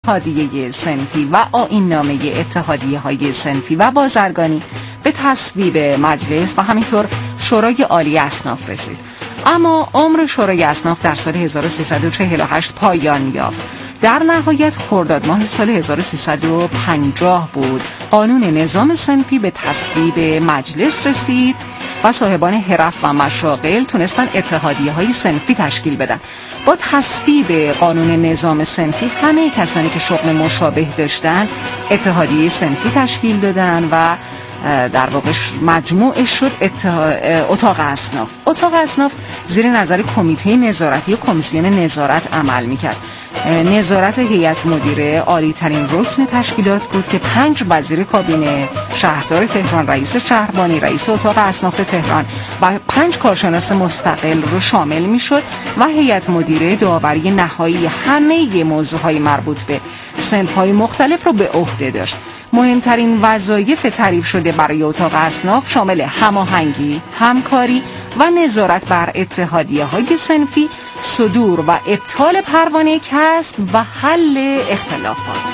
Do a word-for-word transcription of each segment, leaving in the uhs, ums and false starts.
اتحادیه صنفی و آیین‌نامه اتحادیه های صنفی و بازرگانی به تصویب مجلس و همینطور شورای عالی اصناف رسید. اما عمر شورای اصناف در سال هزار و سیصد و چهل و هشت پایان یافت. در نهایت خرداد ماه سال هزار و سیصد و پنجاه بود قانون نظام صنفی به تصویب مجلس رسید و صاحبان حرف و مشاغل تونستن اتحادیه های صنفی تشکیل بدن. با تصویب قانون نظام صنفی همه کسانی که شغل مشابه داشتن اتحادیه صنفی تشکیل دادن و در واقع مجموعش شد اتاق اصناف. اتاق اصناف زیر نظر کمیته نظارتی و کمیسیون نظارت عمل میکرد. نظارت هیئت مدیره عالی ترین رکن تشکیلات بود که پنج وزیر کابینه، شهردار تهران، رئیس شهربانی، رئیس اتاق اصناف تهران و پنج کارشناس مستقل رو شامل میشد و هیئت مدیره داوری نهایی همه موضوعهای مربوط به صنف‌های مختلف رو به عهده داشت. مهمترین وظایف تعریف شده برای اتاق اصناف شامل هماهنگی، همکاری و نظارت بر اتحادیه‌های صنفی، صدور و ابطال پروانه کسب و حل اختلافات.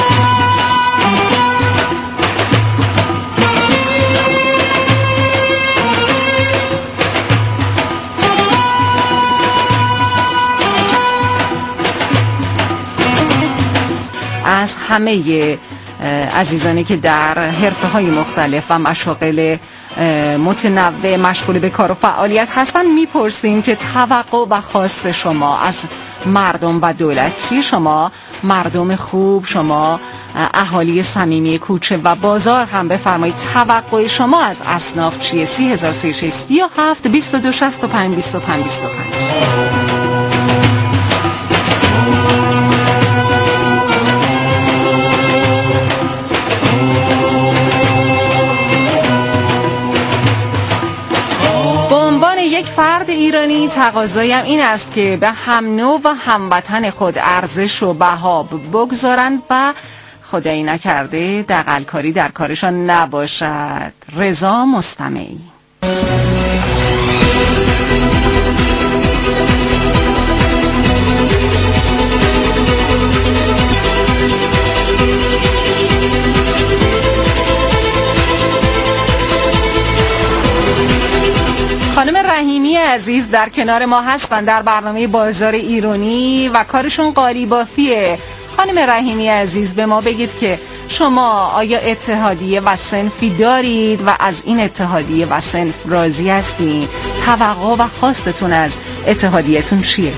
از همه عزیزانی که در حرفه‌های مختلف و مشاغل متنوع مشغول به کار و فعالیت هستن میپرسیم که توقع و خواست شما از مردم و دولت چیه؟ شما مردم خوب، شما اهالی صمیمی کوچه و بازار هم بفرمایید توقع شما از اصناف چیه؟ سی هزار سیصد و سی و هفت بیست و دو شصت و پنج بیست و پنج بیست و پنج. یک فرد ایرانی تقاضایم این است که به هم نوع و هموطن خود ارزش و بها بگذارند و خدایی نکرده دغل‌کاری در کارشان نباشد. رضا مستمعی. خانم رحیمی عزیز در کنار ما هستن در برنامه بازار ایرانی و کارشون قالی بافیه. خانم رحیمی عزیز به ما بگید که شما آیا اتحادیه و صنفی دارید و از این اتحادیه و صنف راضی هستید؟ توقع و خواستتون از اتحادیه‌تون چیه؟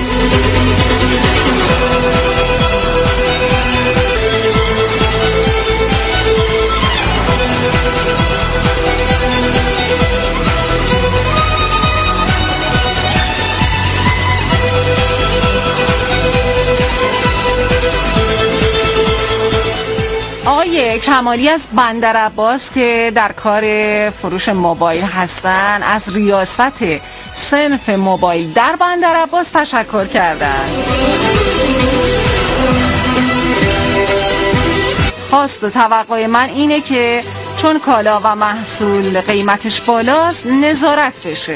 آقای کمالی از بندرعباس که در کار فروش موبایل هستن از ریاست صنف موبایل در بندرعباس تشکر کردن. خواست و توقع من اینه که چون کالا و محصول قیمتش بالاست نظارت بشه.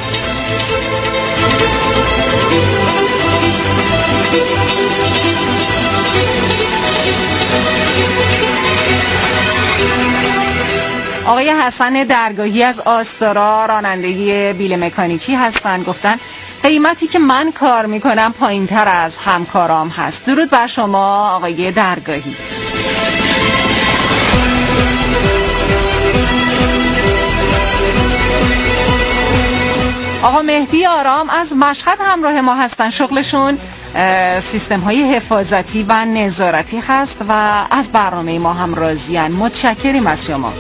آقای حسن درگاهی از آستارا راننده بیل مکانیکی هستن، گفتن قیمتی که من کار میکنم پایین تر از همکارام هست. درود بر شما آقای درگاهی. آقا مهدی آرام از مشهد همراه ما هستن، شغلشون سیستم های حفاظتی و نظارتی هست و از برنامه ما هم راضی‌اند. متشکریم از شما.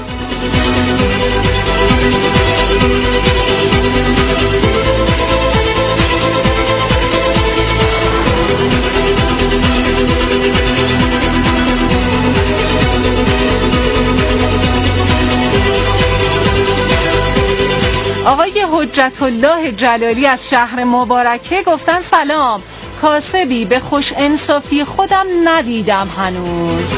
آقای حجت الله جلالی از شهر مبارکه گفتن سلام، کاسبی به خوش انصافی خودم ندیدم هنوز.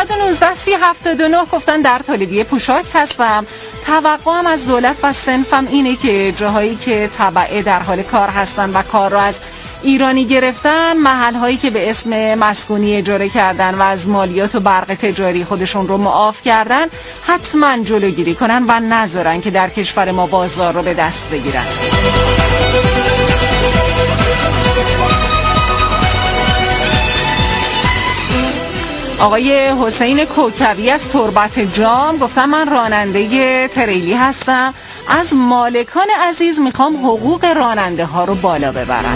نهصد و نوزده سی هفتاد و نه گفتن در تولیدی پوشاک هستم. توقعم از دولت و صنفم اینه که جاهایی که تبعه در حال کار هستن و کار را از ایرانی گرفتن، محل هایی که به اسم مسکونی اجاره کردن و از مالیات و برق تجاری خودشون رو معاف کردن حتما جلوگیری کنن و نذارن که در کشور ما بازار رو به دست بگیرن. آقای حسین کوکبی از تربت جام گفتم من راننده تریلی هستم، از مالکان عزیز میخوام حقوق راننده ها رو بالا ببرن.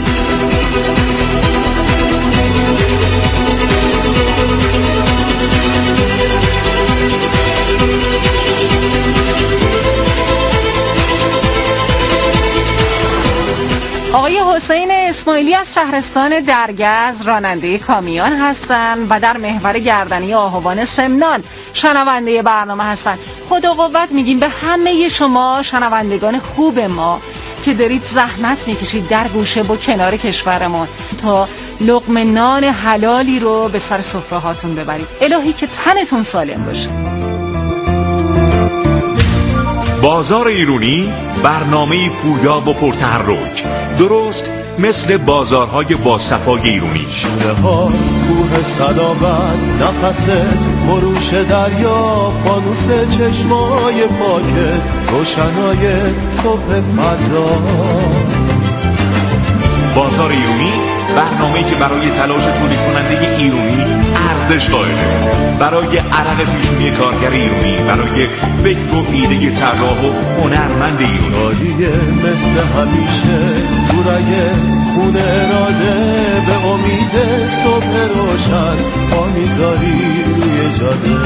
آقای حسین اسماعیلی از شهرستان درگز راننده کامیون هستند و در محور گردنی آهوان سمنان شنونده برنامه هستند. خدا قوت میگیم به همه شما شنوندگان خوب ما که دارید زحمت میکشید در گوشه و کنار کشورمون تا لقمه نان حلالی رو به سر سفره هاتون ببرید. الهی که تنتون سالم باشه. بازار ایرانی برنامه پویا و پرتحرک، درست مثل بازارهای با صفای ایرانی. شیره ها کوه صداقت، نفس خروش دریا، فانوس چشمای پاکت، روشنای صبح فردا. بازار ایرانی برنامه‌ای که برای تلاش تولید کننده ایرانی ارزش قائله، برای عرق پیشونی کارگر ایرانی، برای فکر و ایده طراح و هنرمند ایرانی. جاریه مثل همیشه جورای خون اراده، به امید صبح روشن پا میذاری روی جاده.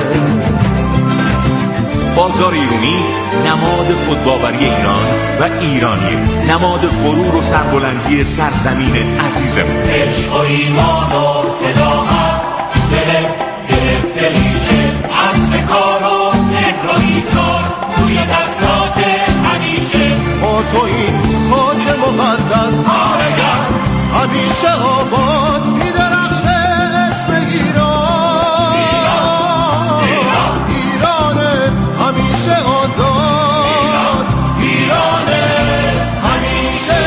بازار ایرانی نماد خودباوری ایران و ایرانیه، نماد غرور و سربلندی سرزمین عزیزمون. عشق و ایمان و صداقت دل گرفته میشه، عزم کار و فکر و ایثار توی دستات همیشه. با تو این خاک مقدس آرگر همیشه آباد میدرخشه اسم ایران. ایران ایران ایرانه همیشه آزاد، ایرانه همیشه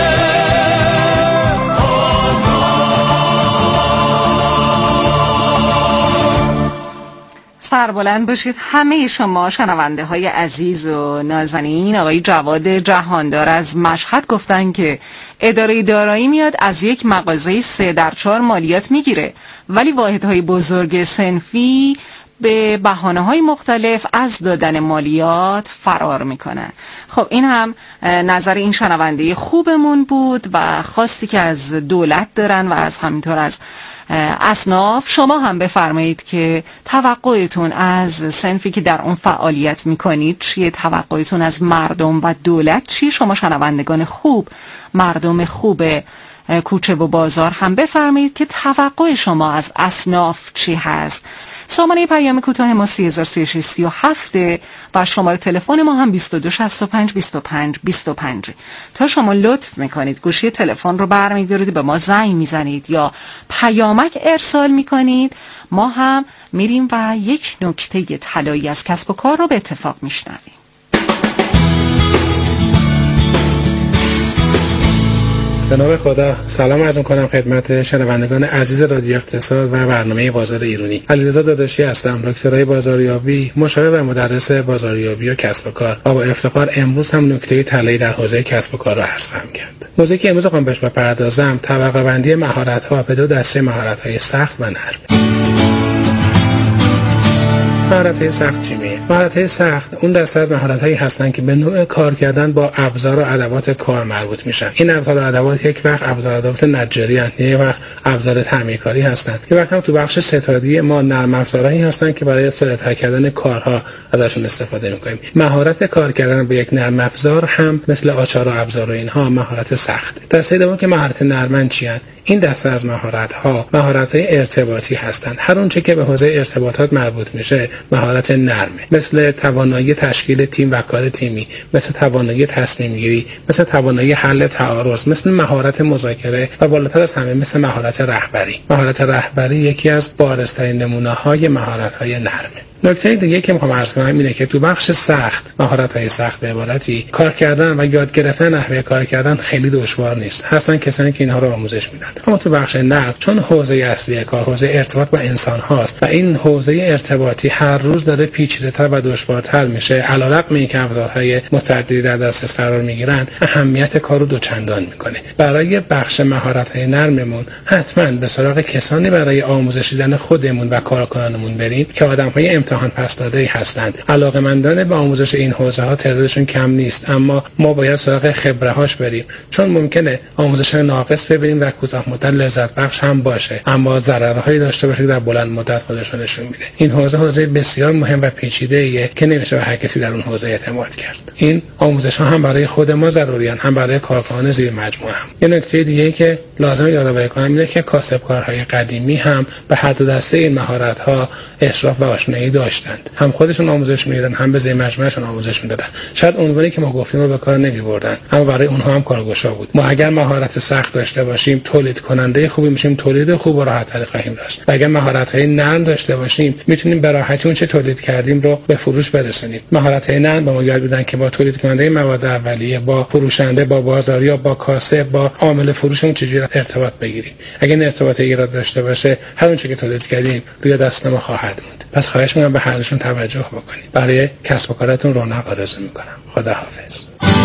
آزاد. سربلند باشید همه شما شنونده های عزیز و نازنین. آقای جواد جهاندار از مشهد گفتن که اداره دارایی میاد از یک مغازه سه در چهار مالیات میگیره، ولی واحدهای بزرگ صنفی به بهانه‌های مختلف از دادن مالیات فرار میکنن. خب این هم نظر این شنونده خوبمون بود و خواستی که از دولت دارن و از همینطور از اصناف. شما هم بفرمایید که توقعتون از صنفی که در اون فعالیت میکنید چیه؟ توقعتون از مردم و دولت چی؟ شما شنوندگان خوب، مردم خوب کوچه و بازار هم بفرمایید که توقع شما از اصناف چی هست. سامانه پیام کوتاه ما سه هزار سیصد و سی و هفت و شماره تلفن ما هم بیست و دو شصت و پنج بیست و پنج بیست و پنج. تا شما لطف میکنید گوشی تلفن رو برمی‌دارید، به ما زنگ میزنید یا پیامک ارسال میکنید، ما هم میریم و یک نکته طلایی از کسب و کار رو به اتفاق میشنویم. به نام خدا سلام عرض می‌کنم خدمت شنوندگان عزیز رادیو اقتصاد و برنامه بازار ایرانی. علیرضا داداشی هستم، دکترای بازاریابی، مشاور و مدرس بازاریابی و کسب و کار. با افتخار امروز هم نکته طلایی در حوزه کسب و کار رو عرض خواهم کرد. موضوعی که امروز خواهم بهش بپردازم طبقه بندی مهارت‌ها به دو دسته مهارت‌های سخت و نرم. مهارت‌های سخت چی میگه؟ مهارت‌های سخت اون دسته از مهارت‌هایی هستن که به نوع کار کردن با ابزار و ادوات کار مربوط میشن. این ابزار و ادوات یک وقت ابزار و ادوات نجاری هستند، یک وقت ابزار تعمیرکاری هستند، یک وقت هم تو بخش ستادی ما نرم افزارهایی هستن که برای سریع‌تر کردن کارها ازشون استفاده می‌کنیم. مهارت کار کردن با یک نرم افزار هم مثل آچار و ابزار و اینها مهارت سخت. دسته دوم که مهارت نرمن چیه؟ این دسته از مهارت‌ها مهارت‌های ارتباطی هستند. هر اونچه که به حوزه ارتباطات مربوط میشه مهارت نرمه، مثل توانایی تشکیل تیم و کار تیمی، مثل توانایی تصمیم گیری، مثل توانایی حل تعارض، مثل مهارت مذاکره و بالاتر از همه مثل مهارت رهبری. مهارت رهبری یکی از بارزترین نمونه‌های مهارت‌های نرمه. نکته دیگه که میخوام عرض کنم اینه که تو بخش سخت، مهارت‌های سخت به عبارتی، کار کردن و یاد گرفتن نحوه کار کردن خیلی دشوار نیست. هستن کسانی که اینها رو آموزش میدن. اما تو بخش نرم، چون حوزه اصلی کار حوزه ارتباط با انسان هاست و این حوزه ارتباطی هر روز داره پیچیده‌تر و دشوارتر میشه، علیرغم اینکه ابزارهای متعددی در دسترس قرار میگیرن، اهمیت کار رو دوچندان میکنه. برای بخش مهارت‌های نرممون حتما به سراغ کسانی برای آموزش دیدن خودمون و کارکنانمون بریم که آدم‌های امتحان پس داده‌ای هستند. علاقه‌مندان به آموزش این حوزه‌ها تعدادشون کم نیست، اما ما باید سراغ خبره‌هاش بریم، چون ممکنه آموزش ناقص ببینیم و کوتاه مدت لذت بخش هم باشه، اما ضررهایی داشته باشه که در بلند مدت خودش نشون میده. این حوزه حوزه بسیار مهم و پیچیده‌ایه که نمیشه به هر کسی در اون حوزه اعتماد کرد. این آموزش‌ها هم برای خود ما ضروریان، هم برای کارکنان زیر مجموعه هم. یه نکته دیگه که لازم یادآوری کنم اینه که کاسبکارهای قدیمی هم به هر دو دسته این مهارت‌ها اشراف و آشنایی داشتند. هم خودشون آموزش میدادن، هم به زیر مجموعهشون آموزش میدادن. شاید عنوانی که ما گفتیم رو به کار نمی‌بردن، اما برای اونها هم کارگشا بود. ما اگر مهارت سخت داشته باشیم، تولید کننده خوبی میشیم، تولید خوب و راحت‌تری خواهیم داشت. و اگر مهارت‌های نرم داشته باشیم، میتونیم به راحتی اون چه تولید کردیم رو به فروش برسونیم. مهارت‌های نرم به ما یاد میدن که با تولید کننده مواد اولیه، با فروشنده، با بازاریا، با کاسب، با عامل فروشمون چجوری ارتباط بگیریم. اگر این ارتباط ایراد داشته باشه، هر اون چه که تولید کردیم روی دست ما خواهد موند. پس خواهش می‌کنم به حالشون توجه بکنید. برای کسب و کارتون رونق آرزو می‌کنم. خدا حافظ.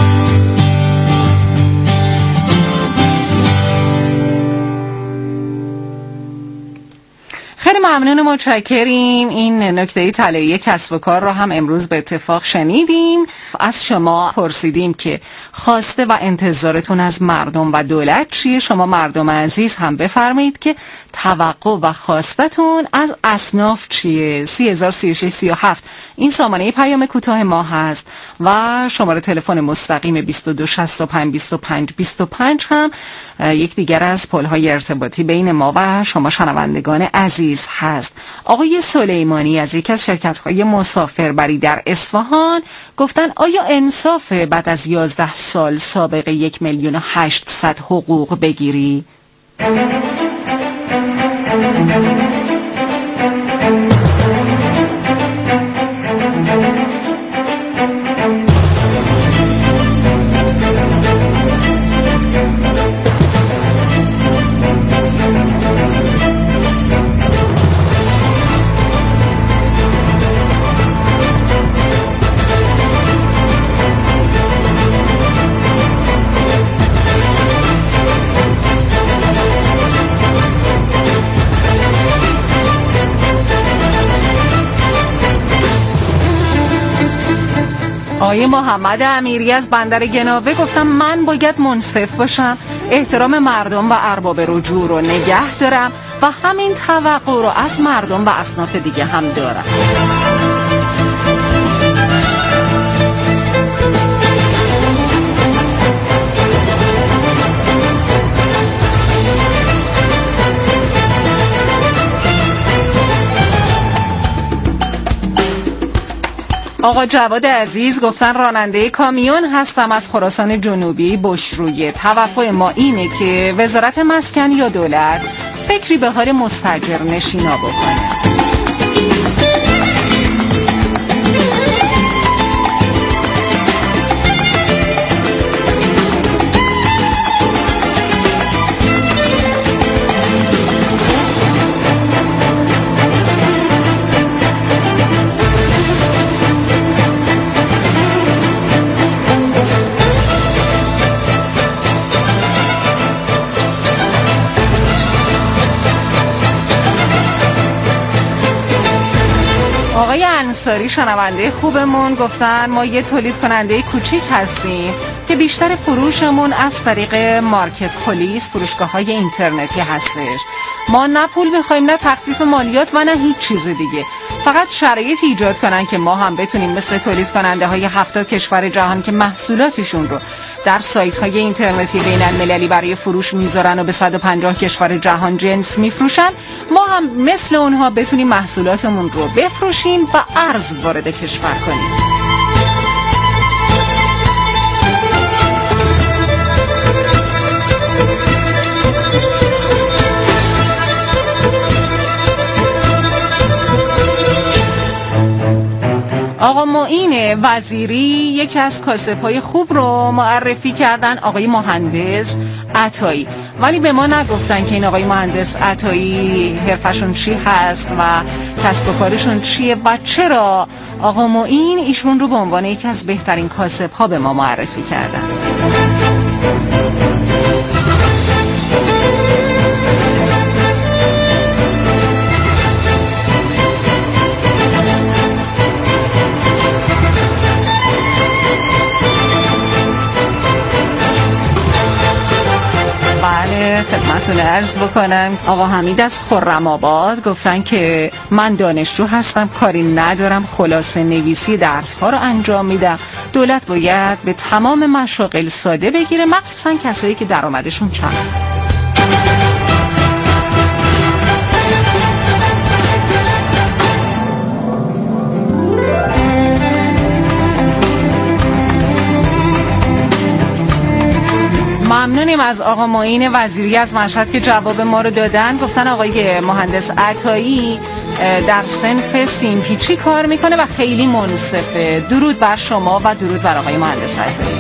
خیلی ممنون، متشکریم. این نکته طلایی کسب و کار رو هم امروز به اتفاق شنیدیم. از شما پرسیدیم که خواسته و انتظارتون از مردم و دولت چیه. شما مردم عزیز هم بفرمایید که توقع و خواستتون از اصناف چیه. سی هزار سی و شش سی و هفت این سامانه پیام کوتاه ما هست و شماره تلفن مستقیم بیست و دو شصت و پنج بیست و پنج بیست و پنج هم یک دیگر از پل‌های ارتباطی بین ما و شما شنوندگان عزیز هست. آقای سلیمانی از یک از شرکت‌های مسافربری در اصفهان گفتن آیا انصافه بعد از یازده سال سابقه یک میلیون و هشتصد حقوق بگیری؟ آقای محمد امیری از بندر گناوه گفتم من باید منصف باشم، احترام مردم و ارباب رجوع رو نگه دارم و همین توقع رو از مردم و اصناف دیگه هم دارم. آقا جواد عزیز گفتن راننده کامیون هستم از خراسان جنوبی بشرویه. توقع ما اینه که وزارت مسکن یا دولت فکری به حال مستاجر نشینا بکنه. آقای انصاری شنونده خوبمون گفتن ما یه تولید کننده کوچیک هستیم که بیشتر فروشمون از طریق مارکت پلیس، فروشگاه های اینترنتی هستش. ما نه پول میخوایم، نه تخفیف مالیات و نه هیچ چیز دیگه. فقط شرایط ایجاد کنن که ما هم بتونیم مثل تولید کننده های هفتاد کشور جهان که محصولاتشون رو در سایت های اینترنتی بین المللی برای فروش میذارن و به صد و پنجاه کشور جهان جنس میفروشن، ما هم مثل اونها بتونیم محصولاتمون رو بفروشیم و ارز وارد کشور کنیم. آقا معین وزیری یکی از کاسب‌های خوب رو معرفی کردن، آقای مهندس عطایی، ولی به ما نگفتن که این آقای مهندس عطایی حرفشون چی هست و کسب و کارشون چیه و چرا آقا معین ایشون رو به عنوان یکی از بهترین کاسب‌ها به ما معرفی کردن. بله، خدمتتون عرض بکنم آقا حمید از خرم آباد گفتن که من دانشجو هستم، کاری ندارم، خلاصه نویسی درس ها رو انجام میدم. دولت باید به تمام مشاغل ساده بگیره، مخصوصا کسایی که درآمدشون کمه. ممنونیم از آقا معین وزیری از مشهد که جواب ما رو دادن. گفتن آقای مهندس عطایی در صنف سیمپیچی کار میکنه و خیلی منصفه. درود بر شما و درود بر آقای مهندس عطایی.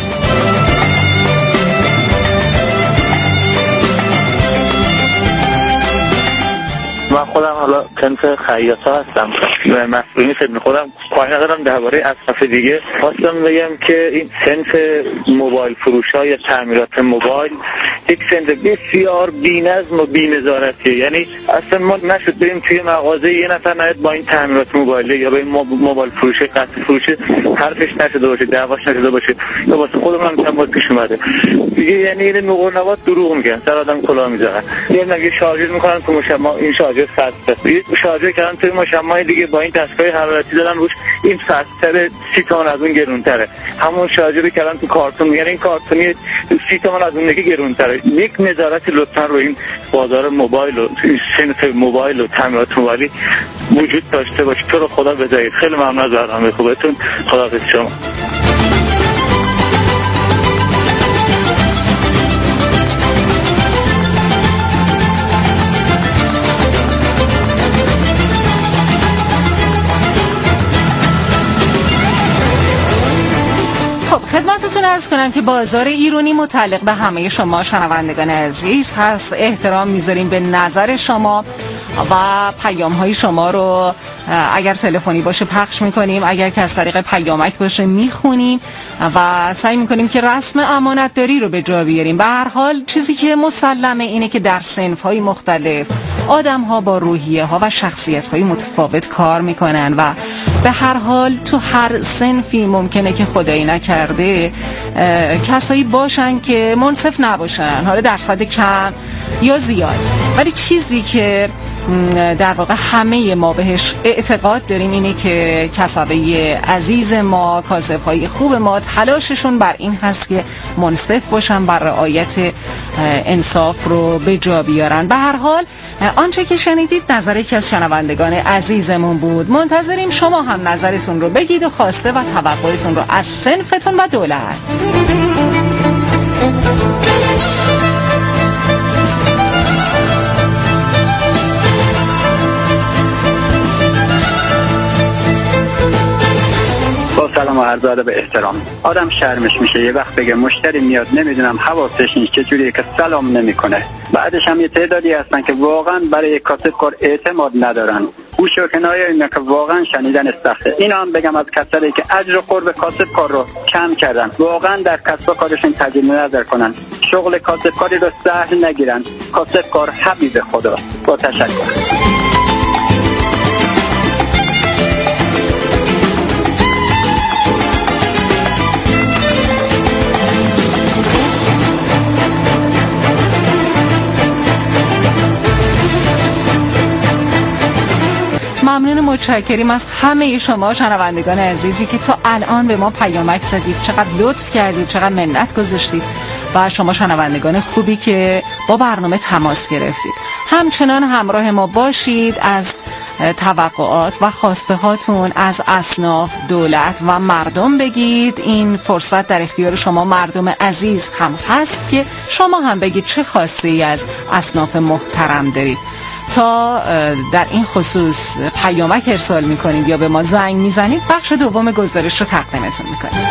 من خودم حالا صنف خیاطا هستم، مسئولین خدمت خودم کاری ندارم. درباره اصناف دیگه خواستم بگم که این صنف موبایل فروش ها یا تعمیرات موبایل یک صنف بسیار بی‌نظم و بی‌نظارتیه. یعنی اصلا ما نشد بریم توی مغازه یه نفر نهید با این تعمیرات موبایل یا با این موبایل فروش قطع فروش حرفش نشده باشه، دعواش نشده باشه، یا واسه خودمون هم چند بار پیش اومده دیگه. یعنی این نقل دروغ میگن، سر آدم کلاه میذارن. یه نگه شارژر میکنن تو مشما، این شارژر فسته، یه شارژر کردن توی مشمای دیگه با این دستگاه حرارتی دادن روش، این فست‌تره، سی تومن از اون گرونتره. همون شارژر کردن تو کارتون، یعنی این کارتونی سی تومن از اون دیگه گرونتره. یک نظارت لطفا رو این بازار موبایل و صنف موبایل و تعمیرات موبایلی وجود داشته باشه. تو رو خدا بدهید. خیلی ممنون از برنامه خوبتون. خداحافظ شما. خدمتتون عرض کنم که بازار ایرانی متعلق به همه شما شنوندگان عزیز هست. احترام میذاریم به نظر شما و پیام های شما رو اگر تلفنی باشه پخش میکنیم، اگر که از طریق پیامک باشه میخونیم و سعی میکنیم که رسم امانتداری رو به جا بیاریم. به هر حال چیزی که مسلمه اینه که در صنف های مختلف آدم ها با روحیه ها و شخصیت های متفاوت کار میکنن و به هر حال تو هر صنفی ممکنه که خدایی نکرده کسایی باشن که منصف نباشن، حالا درصد کم یا زیاد، ولی چیزی که در واقع همه ما بهش اعتقاد داریم اینه که کسبه عزیز ما، کاسب‌های خوب ما تلاششون بر این هست که منصف باشن و رعایت انصاف رو به جا بیارن. به هر حال آنچه که شنیدید نظر یکی از شنوندگان عزیزمون بود. منتظریم شما هم نظرتون رو بگید و خواسته و توقعتون رو از صنفتون و دولت. سلام و عرض ادب به احترام. آدم شرمش میشه یه وقت بگه مشتری میاد نمیدونم حواسش نیست چجوریه که سلام نمیکنه. بعدش هم یه تعدادی هستن که واقعا برای کاسب کار اعتماد ندارن. گوش و کنایه اینا که واقعا شنیدن سخته. اینا هم بگم از کسایی که اجر و قرب کاسب کار رو کم کردن، واقعا در کسب و کارشون تجدید نظر کنن، شغل کاسب کاری رو سهل نگیرن. کاسب کار حبیب خدا. با تشکر. ممنون ممنون متشکریم از همه شما شنوندگان عزیزی که تا الان به ما پیامک زدید، چقدر لطف کردید، چقدر منت گذاشتید و شما شنوندگان خوبی که با برنامه تماس گرفتید. همچنان همراه ما باشید، از توقعات و خواسته هاتون از اصناف، دولت و مردم بگید. این فرصت در اختیار شما مردم عزیز هم هست که شما هم بگید چه خواسته ای از اصناف محترم دارید. تا در این خصوص پیامک ارسال میکنید یا به ما زنگ میزنید، بخش دوم گزارش رو تقدیمتون میکنیم.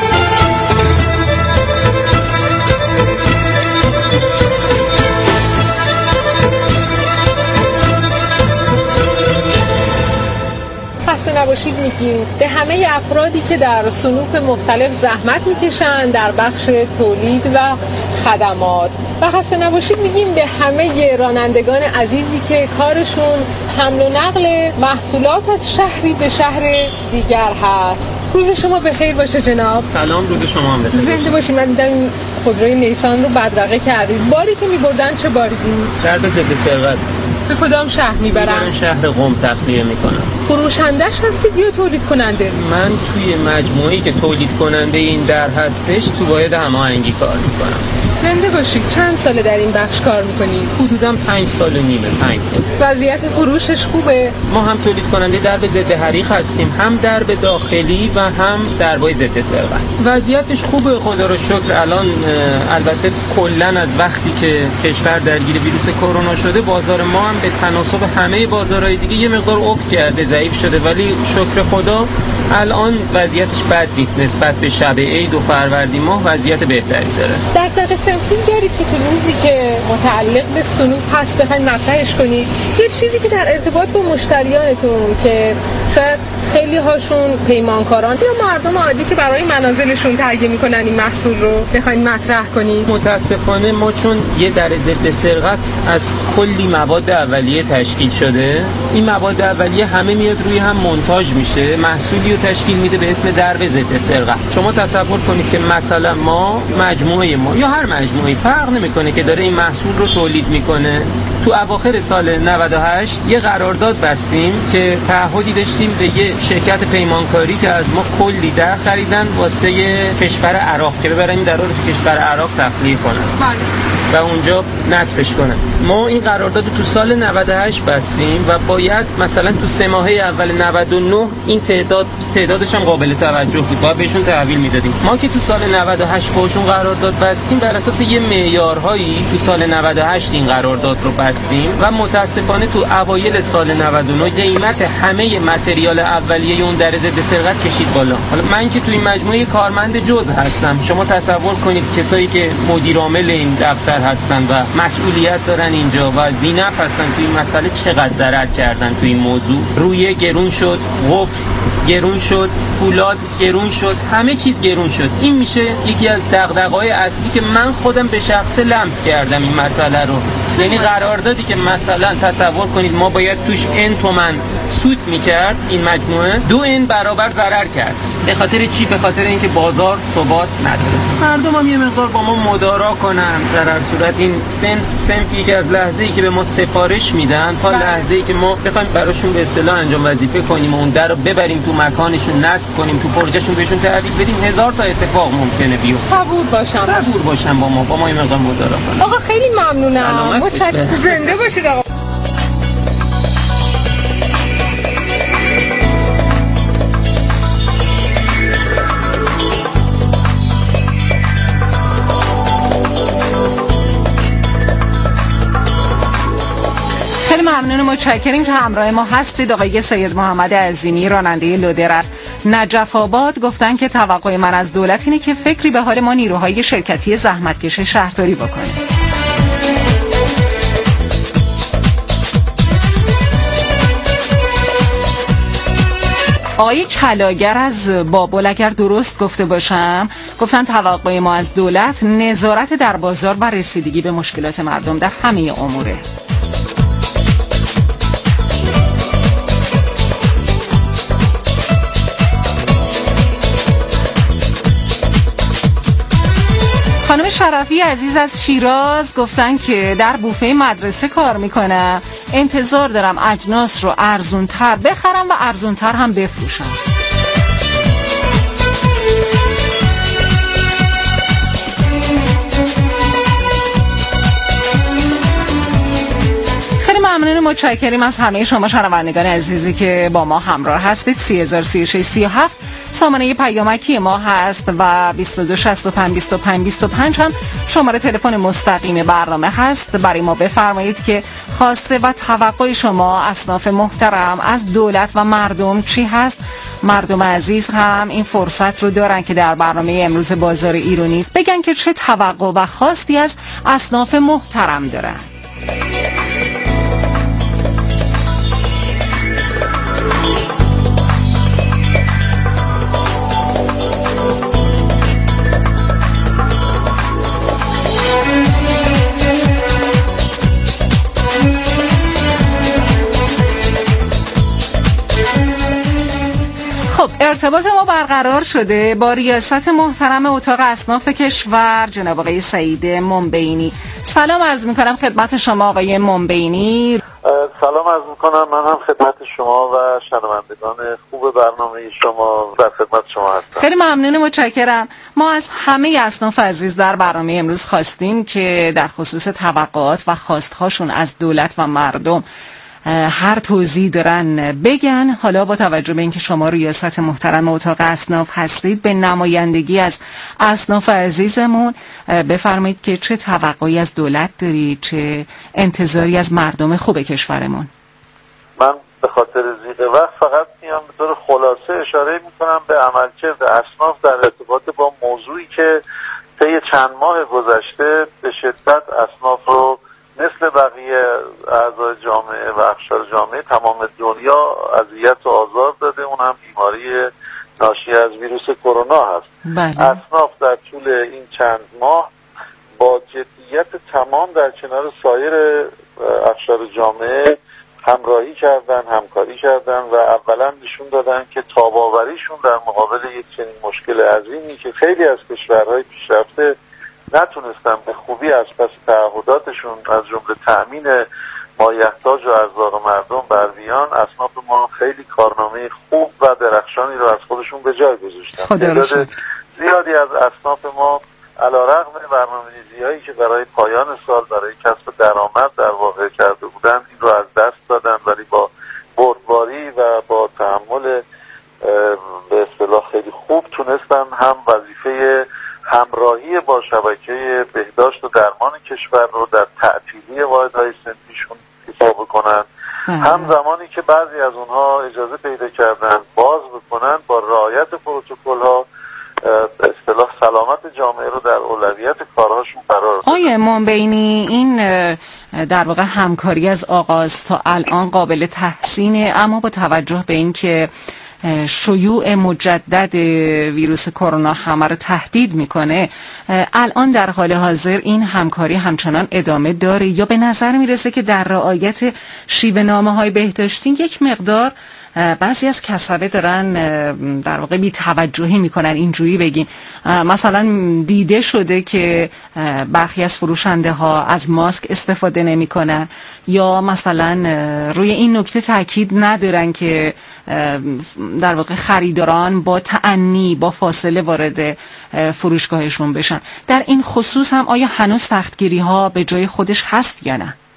خسته نباشید میگیم به همه افرادی که در صنوف مختلف زحمت میکشن در بخش تولید و خدمات، و خسته نباشید میگیم به همه رانندگان عزیزی که کارشون حمل و نقل محصولات از شهری به شهر دیگر هست. روز شما بخیر باشه جناب. سلام، روز شما هم بخیر. زنده باشید. من دیدم خودروی نیسان رو بدرقه کردید. باری که میبردن چه باری بود؟ در به ضد سرقت. به کدام شهر میبرن؟ شهر قم تخلیه میکنن. فروشندش هستید یا تولید کننده؟ من توی مجموعه‌ای که تولید کننده این در هستش تو واحد هماهنگی کار میکنم. زنده باشید. چند ساله در این بخش کار میکنید؟ حدوداً پنج سال و نیمه. پنج سال. وضعیت فروشش خوبه؟ ما هم تولید کننده درب ضد حریق هستیم، هم درب داخلی و هم دربای ضد سرقت. وضعیتش خوبه خدا رو شکر. الان البته کلاً از وقتی که کشور درگیر ویروس کرونا شده، بازار ما هم به تناسب همه بازارهای دیگه یه مقدار افت کرده، ضعیف شده، ولی شکر خدا الان وضعیتش بد نیست. نسبت به شب عید و فروردین ماه وضعیت بهتری داره. در دقیقه سنفی دارید که تو روزی که متعلق به صنوف هست بخواید مطرحش کنید، یه چیزی که در ارتباط با مشتریانتون که شاید خیلی هاشون پیمانکاران یا مردم عادی که برای منازلشون تهیه میکنن این محصول رو بخواید مطرح کنید. متاسفانه ما چون یه در ضد سرقت از کلی مواد اولیه تشکیل شده، این مواد اولیه همه میاد روی هم مونتاژ میشه، محصولی رو تشکیل میده به اسم درب ضد سرقت. شما تصور کنید که مثلا ما مجموعه ما یا هر مجموعه فرق نمیکنه که داره این محصول رو تولید میکنه، تو اواخر سال نود و هشت یه قرارداد بستیم که تعهدی داشتیم به یه شرکت پیمانکاری که از ما کلی در خریدن واسه کشور عراق که ببرن در رو کشور عراق تخلیه کنن و اونجا نصبش کنن. ما این قرارداد تو سال نود و هشت بستیم و باید مثلا تو سه ماهه اول نود و نه این تعداد تعدادش هم قابل توجه بود، باید بهشون تحویل میدادیم. ما که تو سال نود و هشت باشون قرارداد بستیم، بر اساس یه معیارهایی تو سال نود و هشت این قرارداد رو بستیم و متاسفانه تو اوایل سال نود و نه قیمت همه متریال اولیه اون در ضد سرقت کشید بالا. حالا من که تو این مجموعه کارمند جزء هستم، شما تصور کنید کسایی که مدیر عامل این دفتر هستن و مسئولیت دارن اینجا و زینف هستن تو این مسئله چقدر ضرر کردن تو این موضوع. روی گرون شد، قفل گرون شد، فولاد گرون شد، همه چیز گرون شد. این میشه یکی از دغدغه‌های اصلی که من خودم به شخصه لمس کردم این مسئله رو. یعنی قراردادی که مثلا تصور کنید ما باید توش ان تومن سود میکرد، این مجموعه دو ان برابر ضرر کرد. به خاطر چی؟ به خاطر اینکه بازار ثبات نداره. مردم هم یه مقدار با ما مدارا کنن. در هر صورت این سنف سنفی که از لحظه‌ای که به ما سفارش میدن تا لحظه‌ای که ما بخوایم براشون به اصطلاح انجام وظیفه کنیم و اون در رو ببریم تو مکانشون، نصب کنیم، تو پروژهشون بهشون تحویل بدیم، هزار تا اتفاق ممکنه بیفته. صبور باشن. صبور باشن با ما، با ما یه مقدار مدارا کنن. آقا خیلی ممنونم. متشکرم. زنده باشید آقا. خیلی ممنون، متشکریم که همراه ما هستید. آقای سید محمد عظیمی راننده لودر از نجف آباد گفتن که توقع من از دولت اینه که فکری به حال ما نیروهای شرکتی زحمتکش شهرداری بکنه. آقای کلاگر از بابل اگر درست گفته باشم گفتن توقع ما از دولت نظارت در بازار و رسیدگی به مشکلات مردم در همه اموره. خانم شرفی عزیز از شیراز گفتن که در بوفه مدرسه کار میکنم، انتظار دارم اجناس رو ارزونتر بخرم و ارزونتر هم بفروشم. ممنون، متشکریم از همه شما شنوندگان عزیزی که با ما همراه هستید. سی هزار سی و شش سی و هفت سامانه پیامکی ما هست و بیست و دو شصت و پنج بیست و پنج بیست و پنج هم شماره تلفن مستقیم برنامه هست. برای ما بفرمایید که خواسته و توقع شما اصناف محترم از دولت و مردم چی هست. مردم عزیز هم این فرصت رو دارن که در برنامه امروز بازار ایرانی بگن که چه توقع و خواستی از اصناف محترم دارن. ارتباط ما برقرار شده با ریاست محترم اتاق اصناف کشور جناب آقای سعید منبینی. سلام عرض میکنم خدمت شما آقای منبینی. سلام عرض میکنم، من هم خدمت شما و شنوندگان خوب برنامه شما در خدمت شما هستم. خیلی ممنون، متشکرم. ما از همه اصناف عزیز در برنامه امروز خواستیم که در خصوص توقعات و خواستهاشون از دولت و مردم هر توضیح دارن بگن. حالا با توجه به اینکه شما ریاست محترم اتاق اصناف هستید، به نمایندگی از اصناف عزیزمون بفرمایید که چه توقعی از دولت دارید، چه انتظاری از مردم خوب کشورمون. من به خاطر ضیق وقت فقط میام به طور خلاصه اشاره میکنم به عملکرد اصناف در ارتباط با موضوعی که طی چند ماه گذشته به شدت اصناف رو مثل بقیه اعضای جامعه و اقشار جامعه تمام دنیا اذیت و آزار داده، اون هم بیماری ناشی از ویروس کرونا هست. بله. اصناف در طول این چند ماه با جدیت تمام در کنار سایر اقشار جامعه همراهی کردن، همکاری کردن و اولا نشون دادن که تاباوریشون در مقابل یک چنین مشکل عظیمی که خیلی از کشورهای پیشرفته نتونستن به خوبی از پس تعهداتشون از جمله تأمین مایحتاج و ارزاق مردم بر بیان، اصناف ما خیلی کارنامه خوب و درخشانی رو از خودشون به جای گذاشتن. تعداد زیادی از اصناف ما علیرغم برنامه‌ریزی‌هایی که برای پایان سال برای کسب درآمد در واقع کرده بودن این رو از دست دادن، ولی با بردباری و با تحمل به اصطلاح خیلی خوب تونستن هم وظیفه همراهی با شبکه بهداشت و درمان کشور رو در تعطیلی واحدهای صنفیشون حساب کنن، هم زمانی که بعضی از اونها اجازه پیدا کردن باز بکنن با رعایت پروتکل‌ها به اصطلاح سلامت جامعه رو در اولویت کارهاشون قرار بدن. آقای منبینی، این در واقع همکاری از آغاز تا الان قابل تحسینه، اما با توجه به اینکه شیوع مجدد ویروس کرونا همه رو تهدید میکنه، الان در حال حاضر این همکاری همچنان ادامه داره یا به نظر میرسه که در رعایت شیوه نامه های بهداشتی یک مقدار بعضی از کسبه دارن در واقع بی توجهی میکنن، اینجوری بگیم؟ مثلا دیده شده که برخی از فروشنده ها از ماسک استفاده نمیکنن یا مثلا روی این نکته تاکید ندارن که در واقع خریداران با تأنی با فاصله وارد فروشگاهشون بشن. در این خصوص هم آیا هنوز سختگیری ها به جای خودش هست یا نه؟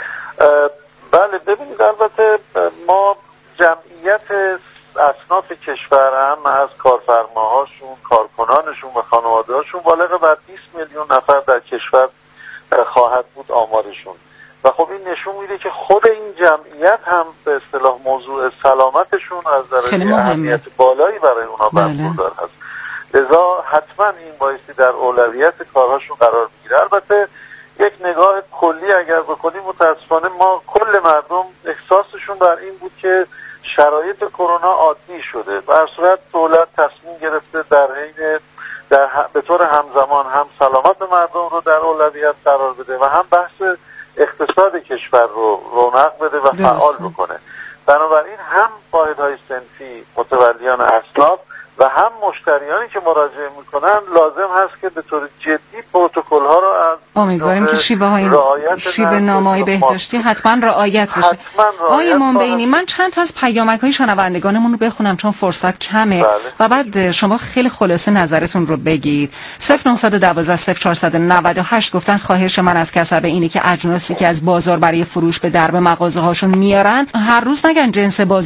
بله، ببینید البته ما جمعیت اصناف کشور هم از کارفرماهاشون، کارکنانشون و خانواده‌هاشون بالغ بر بیست میلیون نفر در کشور خواهد بود آمارشون، و خب این نشون میده که خود این جمعیت هم به اصطلاح موضوع سلامتشون از درجه اهمیت بالایی برای اونا برخوردار هست. لذا حتما این بایستی در اولویت کارهاشون قرار بگیره. البته یک نگاه کلی اگر بکنیم، متاسفانه ما کل مردم احساسشون بر این بود که شرایط کرونا عادی شده. به هر صورت دولت تصمیم گرفته در حین در به طور همزمان هم سلامت مردم رو در اولویت قرار بده و هم بحث اقتصاد کشور رو رونق بده و فعال بکنه. بنابراین هم واحدهای صنفی متولیان اصناف و هم مشتریانی که مراجعه میکنن لازم هست که به طور جدی پروتکل ها رو از امیدواریم که شیوه های شیوه نامه‌های بهداشتی حتما رعایت بشه. آقای منبعینی، من چند تا از پیامک‌های شنوندگانمون رو بخونم چون فرصت کمه. بله. و بعد شما خیلی خلاصه نظرتون رو بگید. صفر نه یک دو صفر چهار نه هشت گفتن خواهش من از کسب اینه که اجناسی که از بازار برای فروش به درب مغازه هاشون میارن هر روز نگن جنس بازار